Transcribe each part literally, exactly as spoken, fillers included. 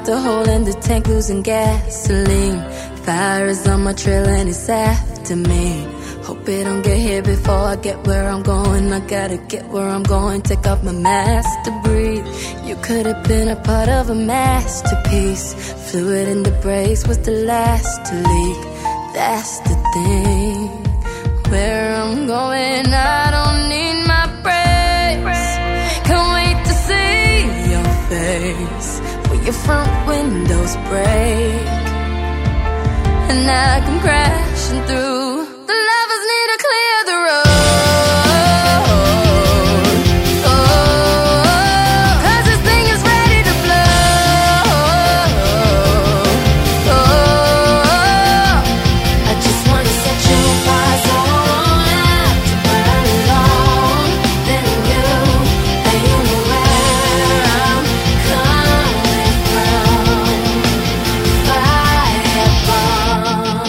out the hole in the tank, losing gasoline. Fire is on my trail and it's after me. Hope it don't get here before I get where I'm going. I gotta get where I'm going, take off my mask to breathe. You could have been a part of a masterpiece. Fluid in the brakes was the last to leak. That's the thing. Where I'm going, I don't need my brakes. Can't wait to see your face when your front windows break and I come crashing through. The lovers need to clear the road, oh, 'cause this thing is ready to blow, oh, I just wanna set your fire so I won't have to burn alone. Then you, and you know where I'm coming from. Firebomb.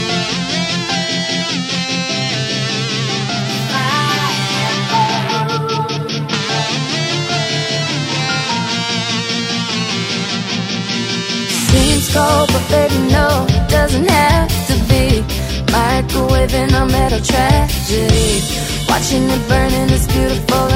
Seems cold, but baby, no, it doesn't have to be. Microwaving our metal tragedy, watching it burn in this beautiful